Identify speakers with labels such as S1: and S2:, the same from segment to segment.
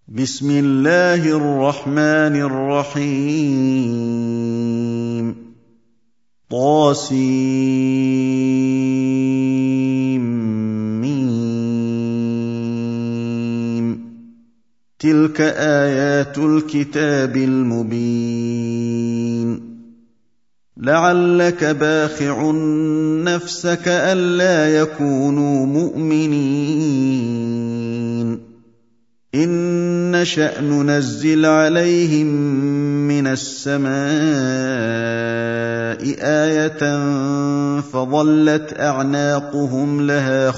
S1: بسم الله الرحمن الرحيم طاسيم تلك آيات الكتاب المبين لعلك باخع نفسك ألا يكونوا مؤمنين إن نشأ ننزل عليهم من السماء آية فظلت أعناقهم لها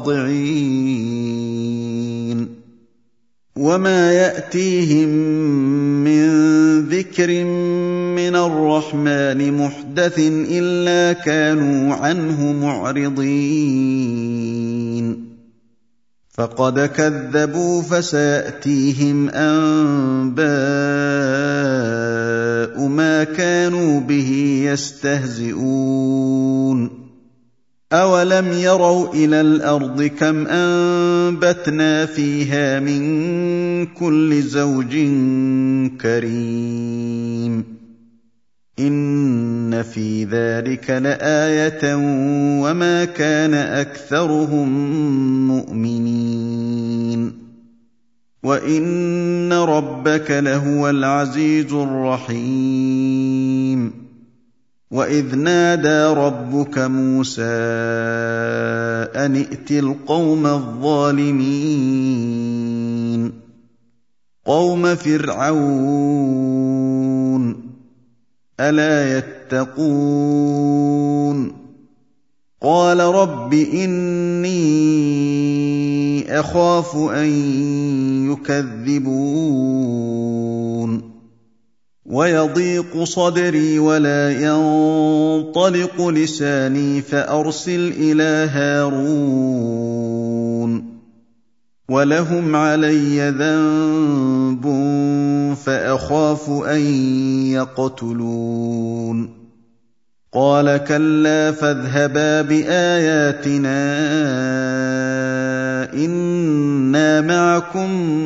S1: خاضعين وما يأتيهم من ذكر من الرحمن محدث إلا كانوا عنه معرضين فقد كذبوا فسيأتيهم أنباء ما كانوا به يستهزئون أولم يروا إلى الأرض كم أنبتنا فيها من كل زوج كريم إن في ذلك لآية وما كان أكثرهم مؤمنين وإن ربك لهو العزيز الرحيم وإذ نادى ربك موسى أن ائت القوم الظالمين قوم فرعون ألا يتقون قال رب إني أخاف أن يكذبون ويضيق صدري ولا ينطلق لساني فأرسل إلى هارون ولهم علي ذنب فأخاف أن يقتلون قال كلا فاذهبا بآياتنا إنا معكم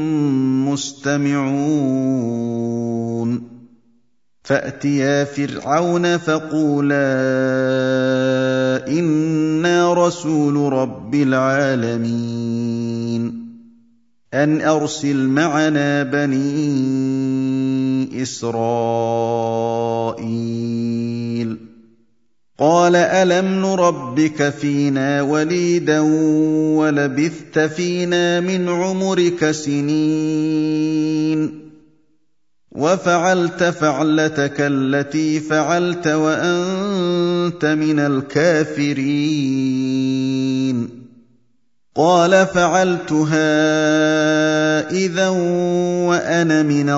S1: مستمعون فأتيا فرعون فقولا إنا رسول رب العالمين أن أرسل معنا بني إسرائيل قال ألم نربك فينا وليدا ولبثت فينا من عمرك سنين وفعلت فعلتك التي فعلت وأنت من الكافرين قال فعلتها إذا وأنا من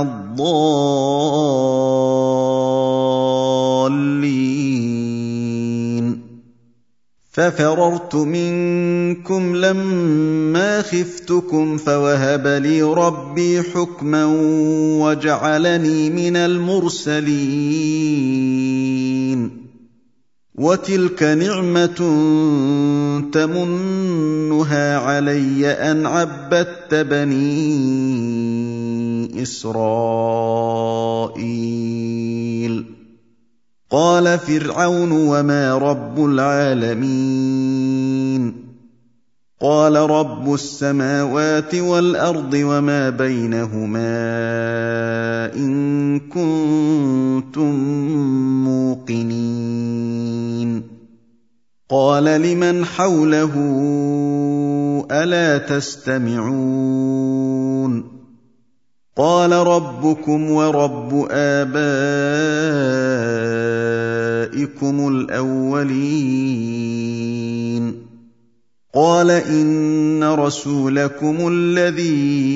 S1: الضالين ففررت منكم لما خفتكم فوهب لي ربي حكما وجعلني من المرسلين وتلك نعمة تمنها علي أن عبدت بني إسرائيل قال فرعون وما رب العالمين قال رب السماوات والأرض وما بينهما إن كنتم موقنين قال لمن حوله ألا تستمعون قال ربكم ورب آبائكم الأولين قال إن رسولكم الذي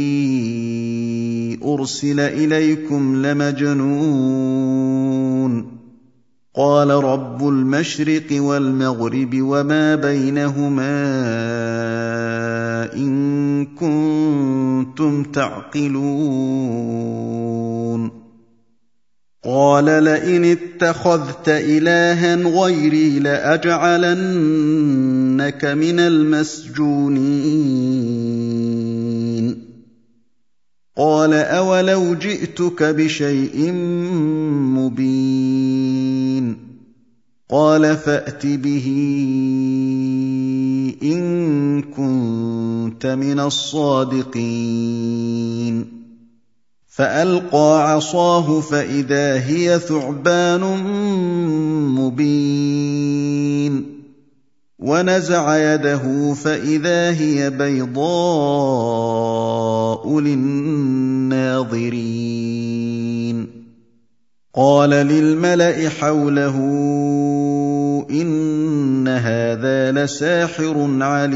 S1: أرسل إليكم لمجنون قال رب المشرق والمغرب وما بينهما إن كنتم تعقلون قال لئن اتخذت إلها غيري لأجعلنك من المسجونين قال أولو جئتك بشيء مبين قال فأت به إن كنت من الصادقين فألقى عصاه فإذا هي ثعبان مبين ونزع يده فإذا هي بيضاء للناظرين قال للملأ حوله إن هذا لساحر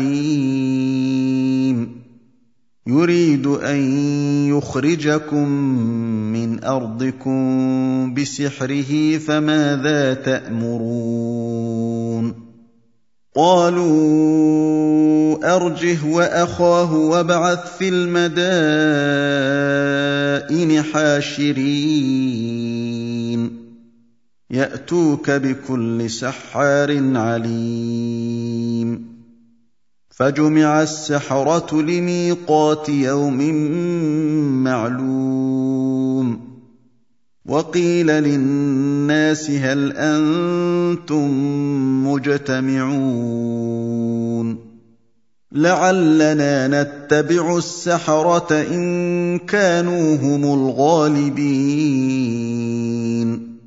S1: عليم يريد أن يخرجكم من أرضكم بسحره فماذا تأمرون قالوا أرجه وأخاه وابعث في المدائن حاشرين يأتوك بكل سحار عليم فجمع السحرة لميقات يوم معلوم وقيل للناس هل أنتم مجتمعون لعلنا نتبع السحرة إن كانوا هم الغالبين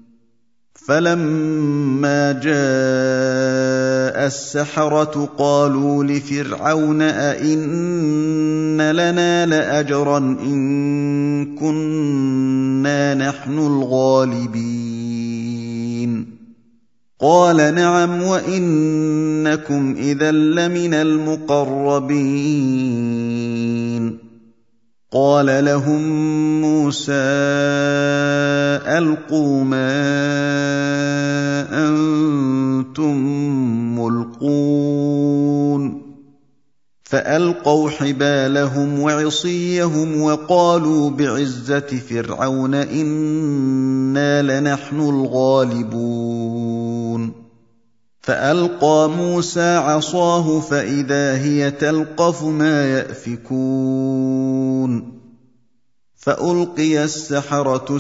S1: فلما جاء السحرة قالوا لفرعون أئن لنا لأجرا إن كنا نحن الغالبين قال نعم وإنكم إذا لمن المقربين قال لهم موسى ألقوا ما أنتم ملقون فألقوا حبالهم وعصيهم وقالوا بعزة فرعون إنا لنحن الغالبون فألقى موسى عصاه فإذا هي تلقف ما يأفكون فألقي السحرة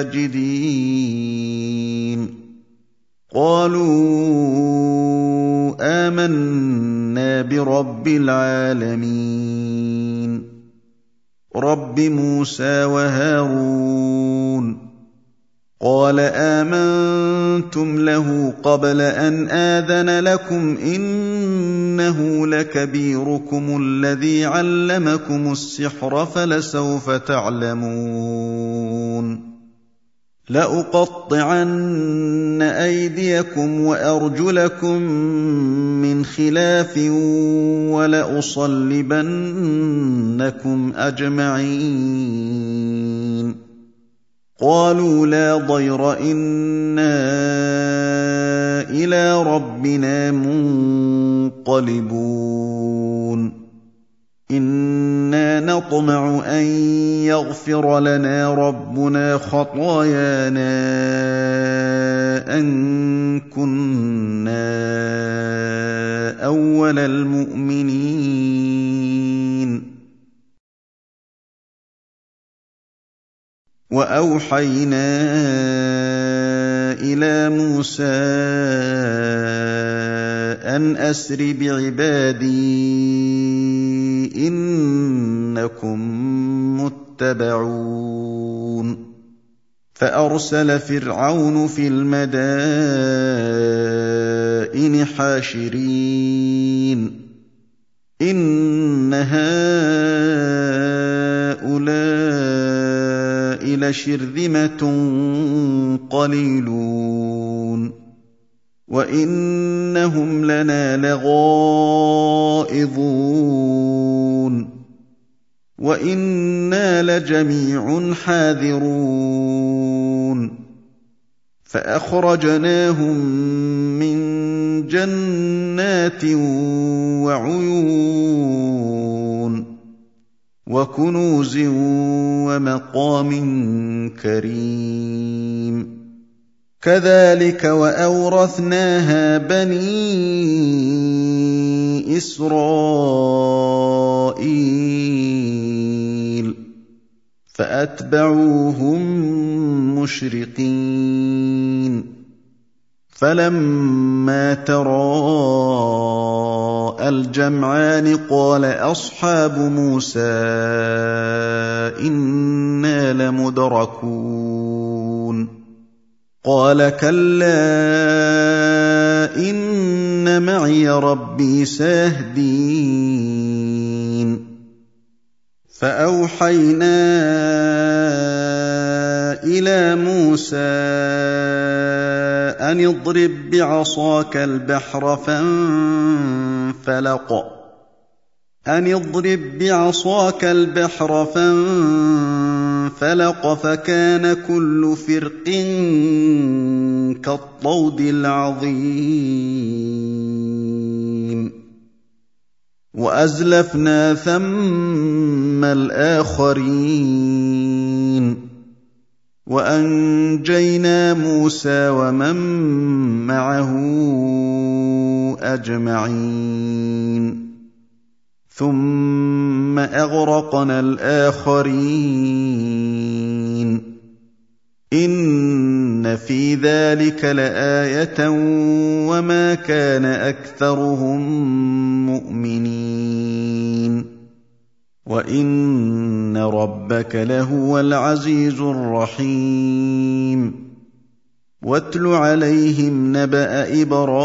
S1: ساجدين قالوا آمنا برب العالمين رب موسى وهارون قال آمنتم له قبل أن آذن لكم إنه لكبيركم الذي علمكم السحر فلسوف تعلمون لأقطعن أيديكم وأرجلكم من خلاف ولأصلبنكم أجمعين قالوا لا ضير إنا إلى ربنا منقلبون إنا نطمع أن يغفر لنا ربنا خطايانا أن كنا أول المؤمنين وأوحينا إلى موسى أن أسر بعبادي إنكم متبعون فأرسل فرعون في المدائن حاشرين إن هؤلاء لشرذمة قليلون وإنهم لنا لغائظون وإنا لجميع حاذرون فأخرجناهم من جنات وعيون وكنوز ومقام كريم كذلك وأورثناها بني إسرائيل فأتبعوهم مشرقين فلما تراءى الجمعان قال أصحاب موسى إنا لمدركون قال كلا إن معي ربي سيهدين فأوحينا إلى موسى أن اضرب بعصاك البحر فانفلق فكان كل فرق كالطود العظيم وأزلفنا ثم الآخرين وأنجينا موسى ومن معه أجمعين ثم أغرقنا الآخرين إن في ذلك لآية وما كان أكثرهم مؤمنين وإن ربك لهو العزيز الرحيم واتل عليهم نبأ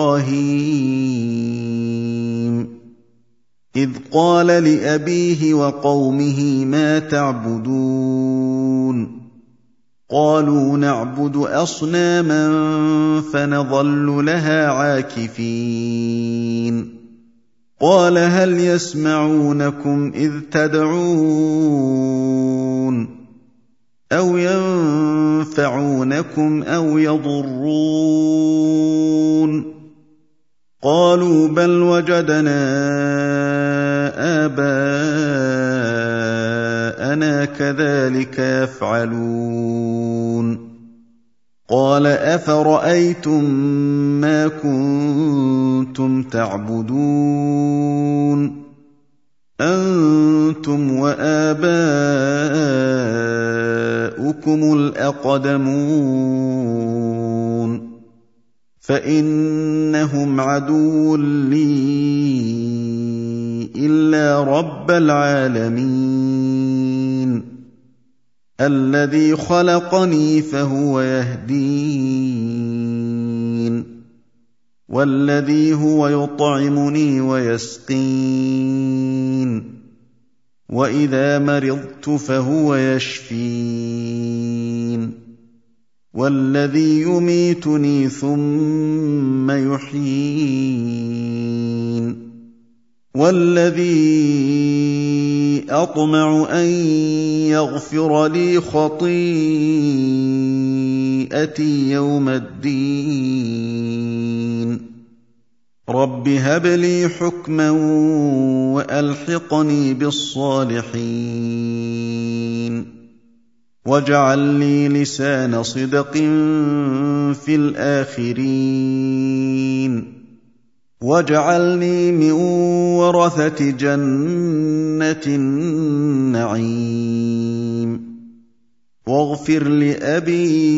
S1: إبراهيم إذ قال لأبيه وقومه ما تعبدون قالوا نعبد أصناما فنظل لها عاكفين قال هل يسمعونكم إذ تدعون أو ينفعونكم أو يضرون قالوا بل وجدنا آباءنا كذلك يفعلون قال أفرأيتم ما كنتم تعبدون أنتم وآباؤكم الأقدمون فإنهم عدو لي إلا رب العالمين الذي خلقني فهو يهدين والذي هو يطعمني ويسقين وإذا مرضت فهو يشفين والذي يميتني ثم يحيين والذي أطمع أن يغفر لي خطيئتي يوم الدين رب هب لي حكما وألحقني بالصالحين واجعل لي لسان صدق في الآخرين واجعلني من ورثة جنة النعيم واغفر لأبي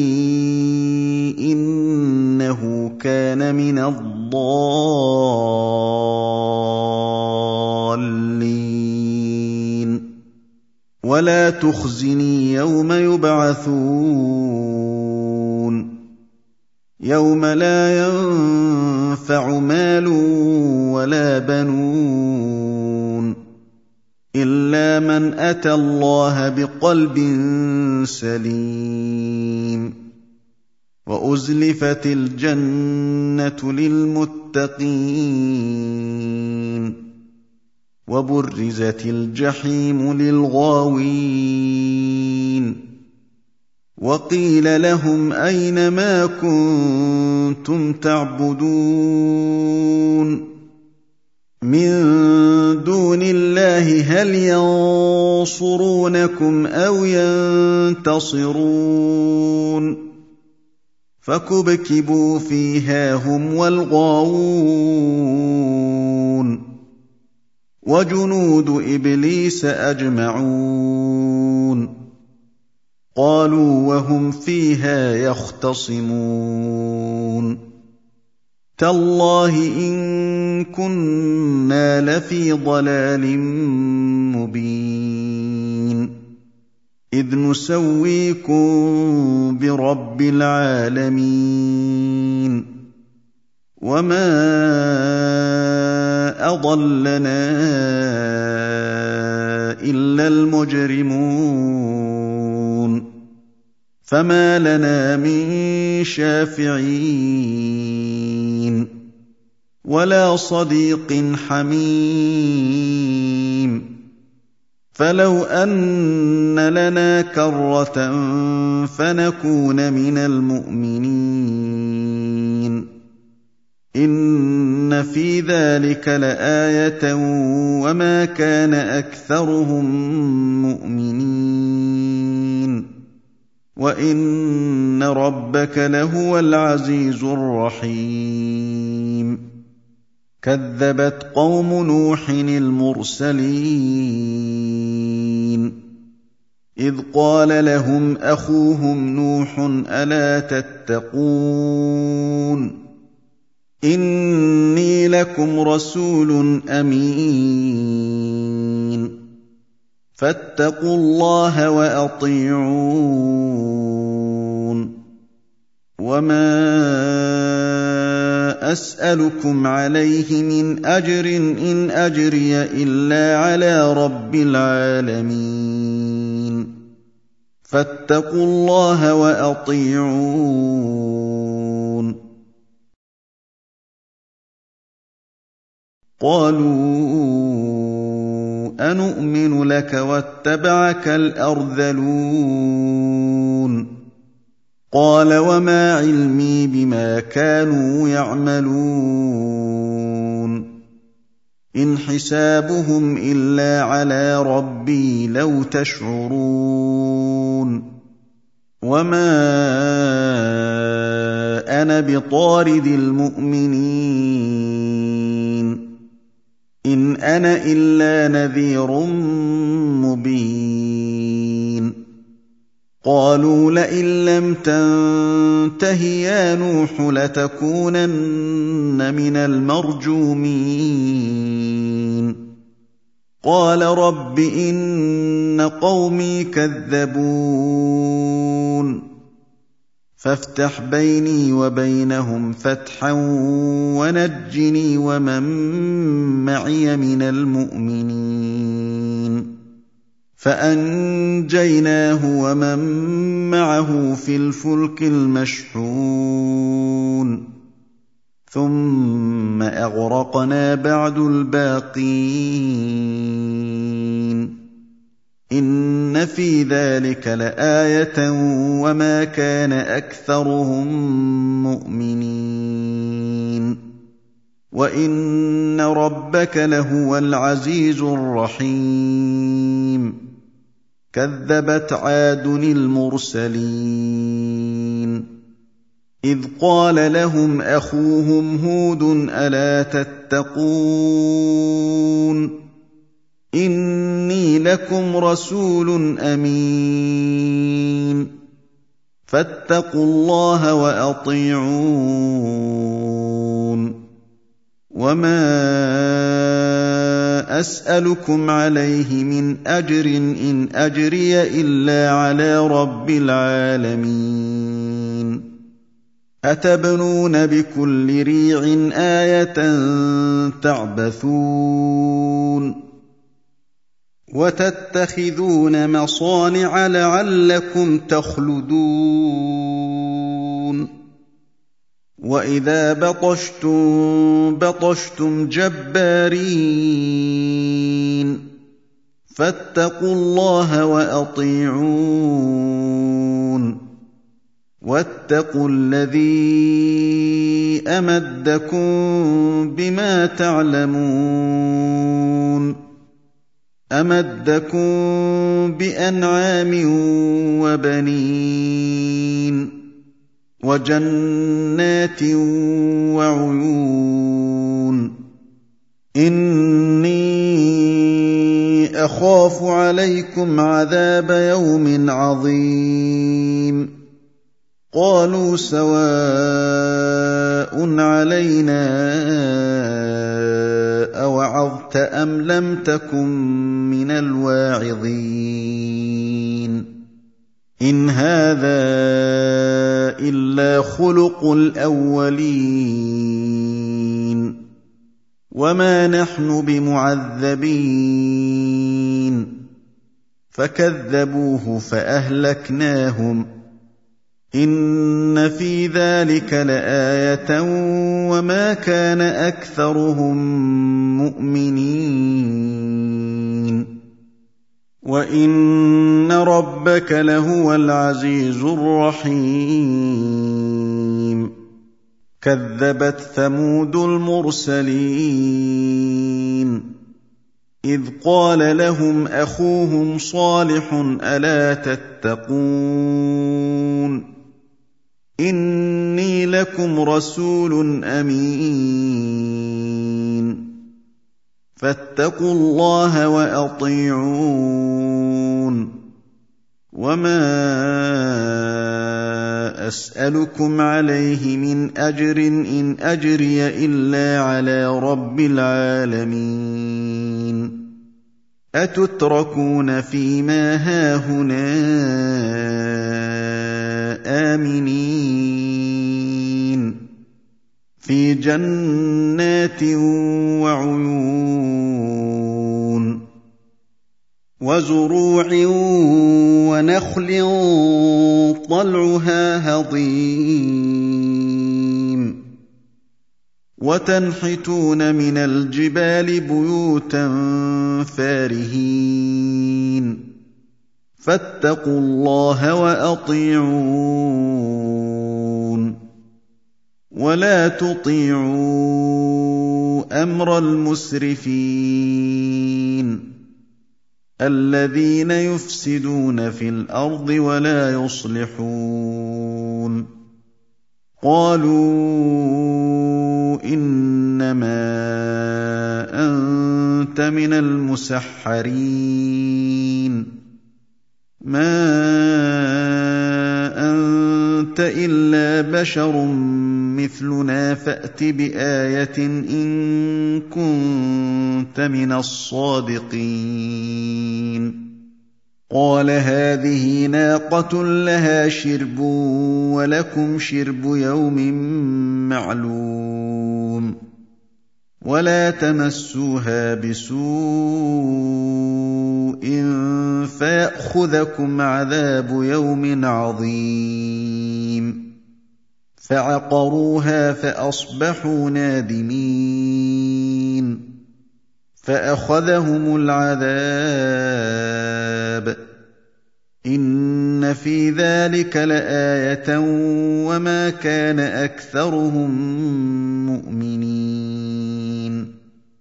S1: إنه كان من الضالين ولا تخزني يوم يبعثون يوم لا ينفع مال ولا بنون إلا من أتى الله بقلب سليم وأزلفت الجنة للمتقين وبرزت الجحيم للغاوين وقيل لهم أين ما كنتم تعبدون من دون الله هل ينصرونكم أو ينتصرون فكبكبوا فيها هم والغاوون وجنود إبليس أجمعون قالوا وهم فيها يختصمون تالله إن كنا لفي ضلال مبين إذ نسويكم برب العالمين وما أضلنا إلا المجرمون فما لنا من شافعين ولا صديق حميم فلو أن لنا كرة فنكون من المؤمنين إن في ذلك لآية وما كان أكثرهم مؤمنين وإن ربك لهو العزيز الرحيم كذبت قوم نوح المرسلين إذ قال لهم أخوهم نوح ألا تتقون إني لكم رسول أمين فاتقوا الله وأطيعون وما أسألكم عليه من أجر إن أجري إلا على رب العالمين فاتقوا الله وأطيعون قالوا أنؤمن لك واتبعك الأرذلون قال وما علمي بما كانوا يعملون إن حسابهم إلا على ربي لو تشعرون وما أنا بطارد المؤمنين إن أنا إلا نذير مبين قالوا لئن لم تنته يا نوح لتكونن من المرجومين قال رب إن قومي كذبون فافتح بيني وبينهم فتحا ونجني ومن معي من المؤمنين فأنجيناه ومن معه في الفلك المشحون ثم أغرقنا بعد الباقين إن في ذلك لآية وما كان أكثرهم مؤمنين وإن ربك لهو العزيز الرحيم كذبت عاد المرسلين إذ قال لهم أخوهم هود ألا تتقون إني لكم رسول أمين فاتقوا الله وأطيعون وما أسألكم عليه من أجر إن أجري إلا على رب العالمين أتبنون بكل ريع آية تعبثون وتتخذون مصانع لعلكم تخلدون وإذا بطشتم جبارين فاتقوا الله وأطيعون واتقوا الذي أمدكم بما تعلمون أمدكم بأنعام وبنين وجنات وعيون إني وأخاف عليكم عذاب يوم عظيم قالوا سواء علينا أوعظت أم لم تكن من الواعظين إن هذا إلا خلق الأولين وما نحن بمعذبين فكذبوه فأهلكناهم إن في ذلك لآية وما كان أكثرهم مؤمنين وإن ربك لهو العزيز الرحيم كذبت ثمود المرسلين إذ قال لهم أخوهم صالح ألا تتقون إني لكم رسول أمين فاتقوا الله وأطيعون وما أسألكم عليه من أجر إن أجري إلا على رب العالمين أتتركون فيما هاهنا آمنين في جنات وعيون وزروع ونخل طلعها هضيم وتنحتون من الجبال بيوتا فارهين فاتقوا الله وأطيعون ولا تطيعوا أمر المسرفين الذين يفسدون في الأرض ولا يصلحون قالوا إنما أنت من المسحرين ما أنت إلا بشر مثلنا فأت بآية إن كنت من الصادقين قال هذه ناقة لها شرب ولكم شرب يوم معلوم ولا تمسوها بسوء فيأخذكم عذاب يوم عظيم فعقروها فأصبحوا نادمين فأخذهم العذاب إن في ذلك لآية وما كان أكثرهم مؤمنين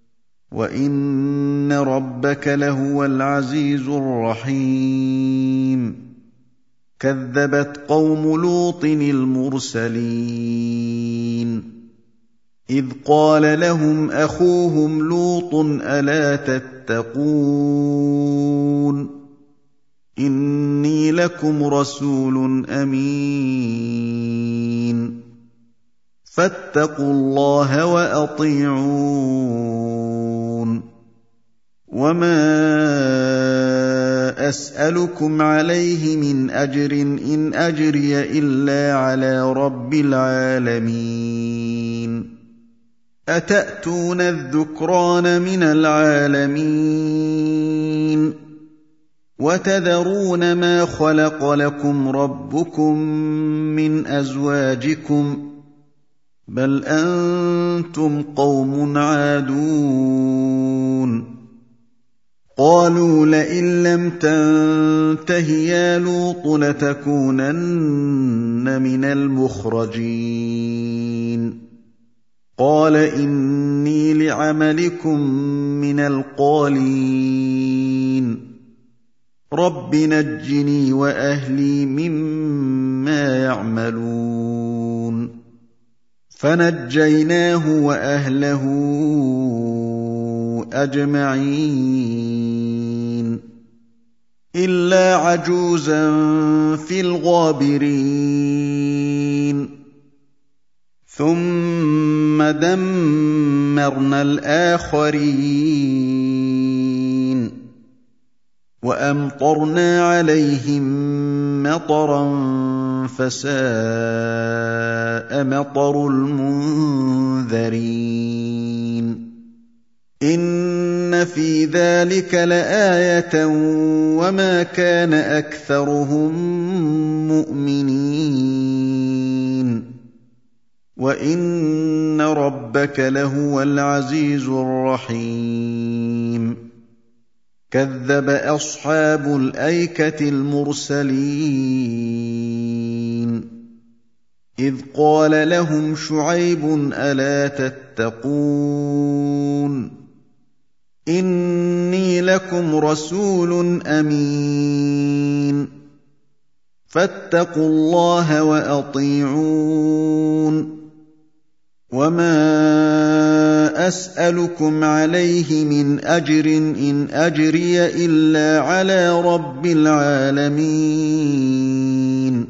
S1: وإن ربك لهو العزيز الرحيم كذبت قوم لوط المرسلين إذ قال لهم أخوهم لوط ألا تتقون إني لكم رسول أمين فاتقوا الله وأطيعون وما أسألكم عليه من أجر إن أجري إلا على رب العالمين أتأتون الذكران من العالمين وتذرون ما خلق لكم ربكم من أزواجكم بل أنتم قوم عادون قالوا لئن لم تنته يا لوط لتكونن من المخرجين قال إني لعملكم من القالين رب نجني وأهلي مما يعملون فنجيناه وأهله أجمعين إلا عجوزا في الغابرين ثم دمرنا الآخرين وأمطرنا عليهم مطرا فساء مطر المنذرين إن في ذلك لآية وما كان أكثرهم مؤمنين وإن ربك لهو العزيز الرحيم كذب أصحاب الأيكة المرسلين إذ قال لهم شعيب ألا تتقون إني لكم رسول أمين فاتقوا الله وأطيعون وما أسألكم عليه من أجر إن أجري إلا على رب العالمين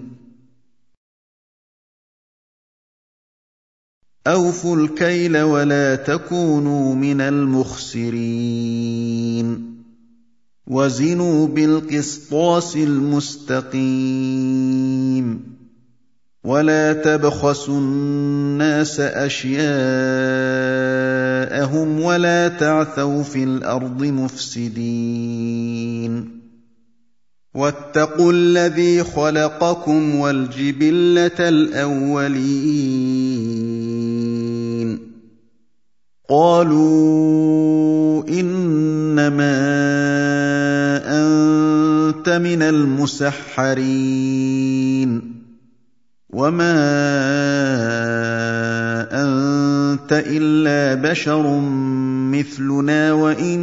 S1: أوفوا الكيل ولا تكونوا من المخسرين وزنوا بالقسطاس المستقيم ولا تبخسوا الناس أشياءهم ولا تعثوا في الأرض مفسدين واتقوا الذي خلقكم والجبلة الأولين قالوا إنما أنت من المسحرين وما أنت إلا بشر مثلنا وإن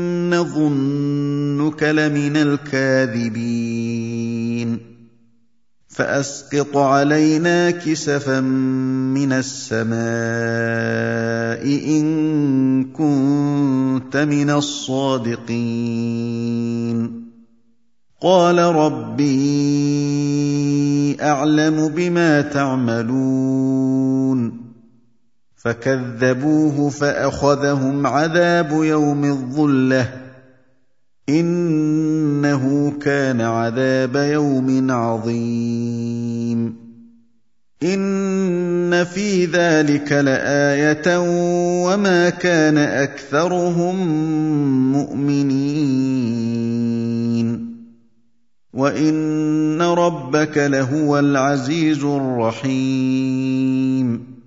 S1: نظنك لمن الكاذبين فأسقط علينا كسفا من السماء إن كنت من الصادقين قال ربي أعلم بما تعملون فكذبوه فأخذهم عذاب يوم الظلة إنه كان عذاب يوم عظيم إن في ذلك لآية وما كان أكثرهم مؤمنين وإن ربك لهو العزيز الرحيم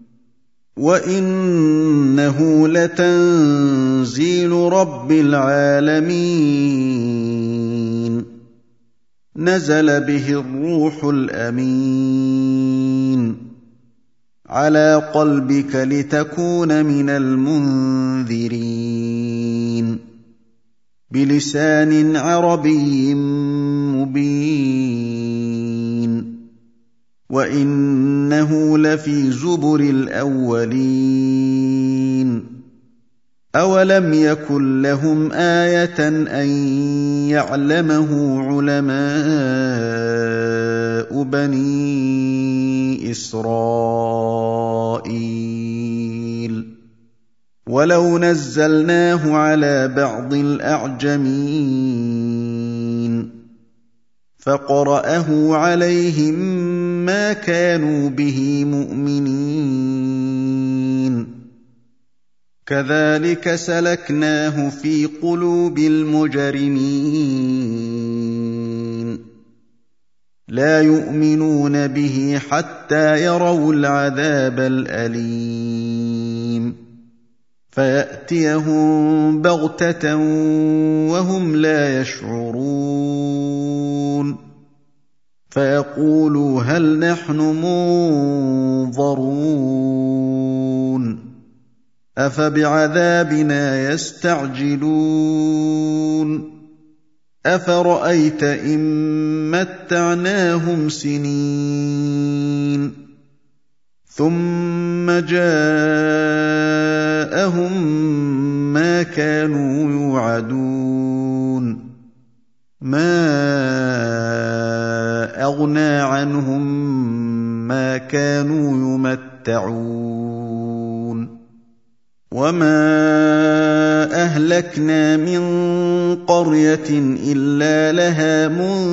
S1: وإنه لتنزيل رب العالمين نزل به الروح الأمين على قلبك لتكون من المنذرين بلسان عربي مبين وإنه لفي زبر الأولين أولم يكن لهم آية أن يعلمه علماء بني إسرائيل ولو نزلناه على بعض الأعجمين فقرأه عليهم ما كانوا به مؤمنين كذلك سلكناه في قلوب المجرمين لا يؤمنون به حتى يروا العذاب الأليم فيأتيهم بغتة وهم لا يشعرون فيقولوا هل نحن منظرون أفبعذابنا يستعجلون أفرأيت إن متعناهم سنين ثُمَّ جَاءَهُم مَّا كَانُوا يُوعَدُونَ مَا أَغْنَىٰ عَنْهُم مَّا كَانُوا يُمَتَّعُونَ وَمَا أَهْلَكْنَا مِن قَرْيَةٍ إِلَّا لَهَا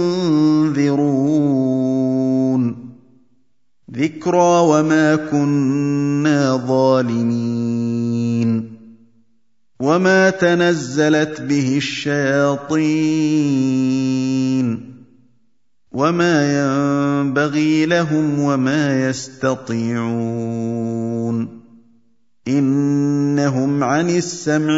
S1: مُنذِرُونَ ذِكْرَىٰ وَمَا كُنَّا ظَالِمِينَ وَمَا تَنَزَّلَتْ بِهِ الشَّيَاطِينُ وَمَا يَنبَغِي لَهُمْ وَمَا يَسْتَطِيعُونَ إِنَّهُمْ عَنِ السَّمْعِ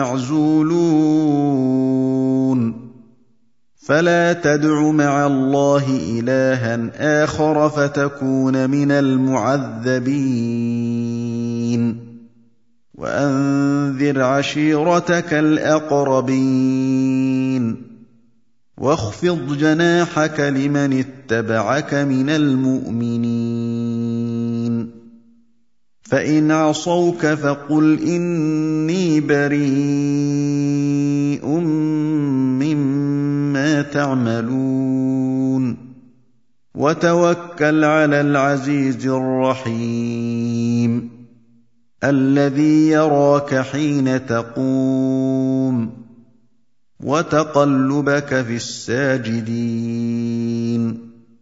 S1: لَمَعْزُولُونَ فَلَا تَدْعُ مَعَ اللَّهِ إِلَٰهًا آخَرَ فَتَكُونَ مِنَ الْمُعَذَّبِينَ وَأَنذِرْ عَشِيرَتَكَ الْأَقْرَبِينَ وَاخْفِضْ جَنَاحَكَ لِمَنِ اتَّبَعَكَ مِنَ الْمُؤْمِنِينَ فَإِنْ عَصَوْكَ فَقُلْ إِنِّي بَرِيءٌ مِّمَّا تَعْمَلُونَ وَتَوَكَّلْ عَلَى الْعَزِيزِ الرَّحِيمِ الَّذِي يَرَاكَ حِينَ تَقُومُ وَتَقَلُّبَكَ فِي السَّاجِدِينَ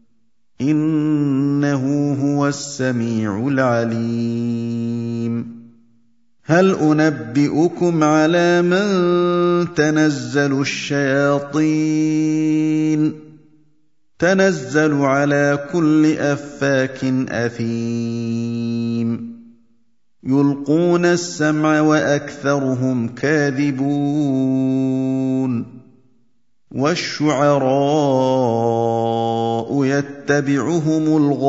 S1: إِنَّهُ هُوَ السَّمِيعُ الْعَلِيمُ هَلْ أُنَبِّئُكُمْ عَلَىٰ مَن تَنَزَّلُ الشَّيَاطِينُ تَنَزَّلُ عَلَىٰ كُلِّ أَفَّاكٍ أَثِيمٍ يُلْقُونَ السَّمْعَ وَأَكْثَرُهُمْ كَاذِبُونَ وَالشُّعَرَاءُ يَتَّبِعُهُمُ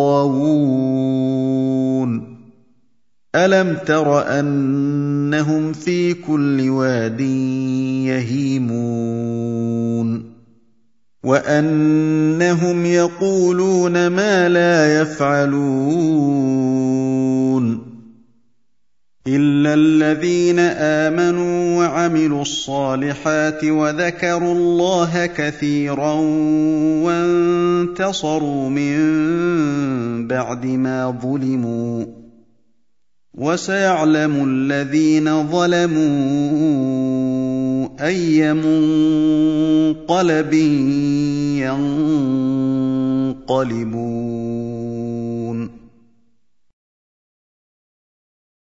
S1: الْغَاوُونَ أَلَمْ تَرَ أَنَّهُمْ فِي كُلِّ وَادٍ يَهِيمُونَ وَأَنَّهُمْ يَقُولُونَ مَا لَا يَفْعَلُونَ إِلَّا الَّذِينَ آمَنُوا وَعَمِلُوا الصَّالِحَاتِ وَذَكَرُوا اللَّهَ كَثِيرًا وَانتَصَرُوا مِن بَعْدِ مَا ظُلِمُوا وَسَيَعْلَمُ الَّذِينَ ظَلَمُوا أَيَّ مُنقَلَبٍ يَنقَلِبُونَ